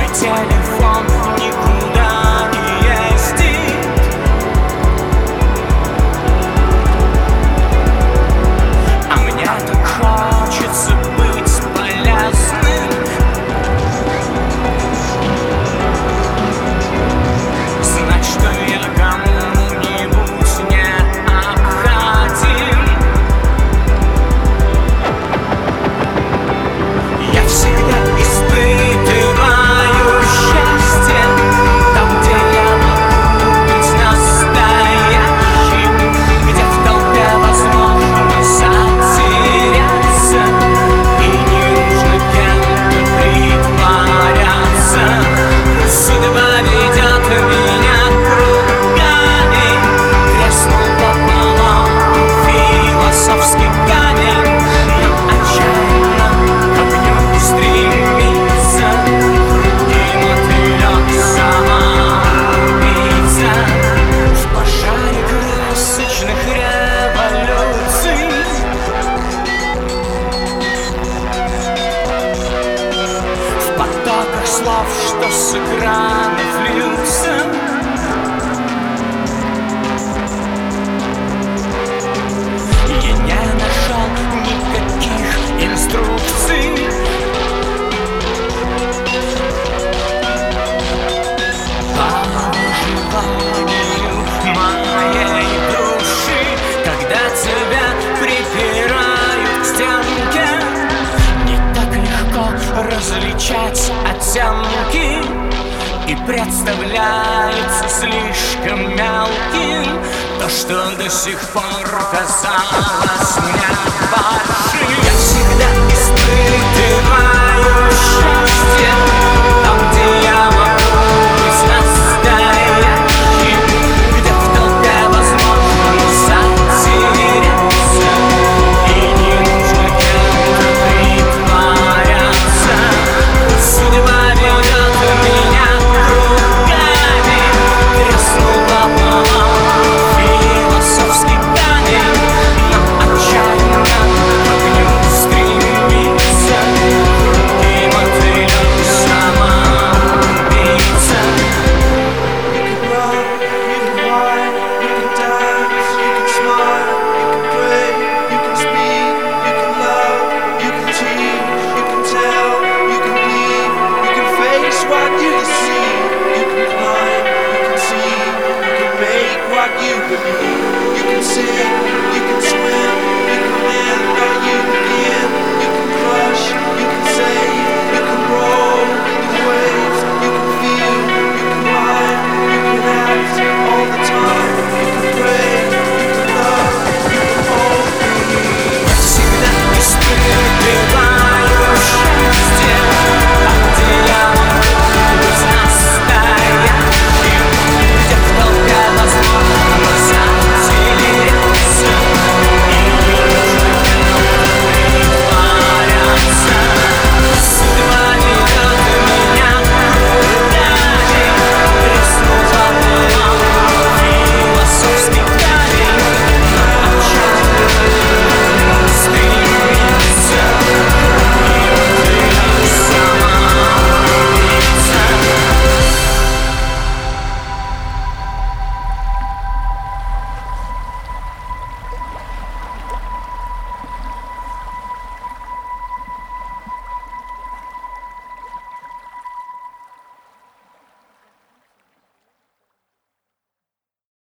телефон никуда не ездит. А мне так хочется быть полезным. Знать, что я кому-нибудь необходим. Я всегда испытываю счастье там, где я могу быть настоящим, где в толпе возможно затеряться, и не нужно кем-то притворяться. Судьба ведет меня кругами, треснул пополам философский камень, но отчаянно ко огню стремится круги мотылек самоубийца. В пожаре красочных революций в потоках слов, что с экранов льются. Я не нашел никаких инструкций по выживанию моей души, когда тебя припирают к стенке. Не так легко различать оттенки, и представляется слишком мелким то, что до сих пор казалось мне большим. Я всегда испытываю